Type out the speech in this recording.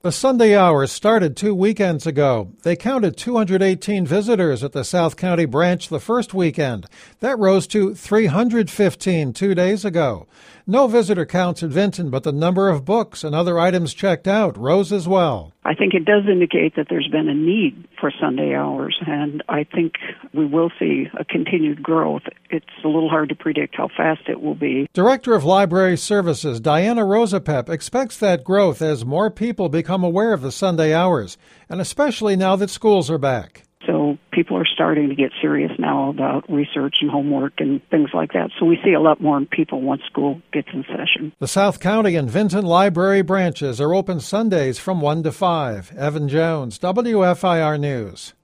The Sunday Hours started 2 weekends ago. They counted 218 visitors at the South County branch the first weekend. That rose to 315 2 days ago. No visitor counts at Vinton, but the number of books and other items checked out rose as well. I think it does indicate that there's been a need for Sunday Hours, and I think we will see a continued growth. It's a little hard to predict how fast it will be. Director of Library Services Diana Rosapep expects that growth as more people become aware of the Sunday Hours, and especially now that schools are back. So people are starting to get serious now about research and homework and things like that. So we see a lot more people once school gets in session. The South County and Vinton Library branches are open Sundays from 1 to 5. Evan Jones, WFIR News.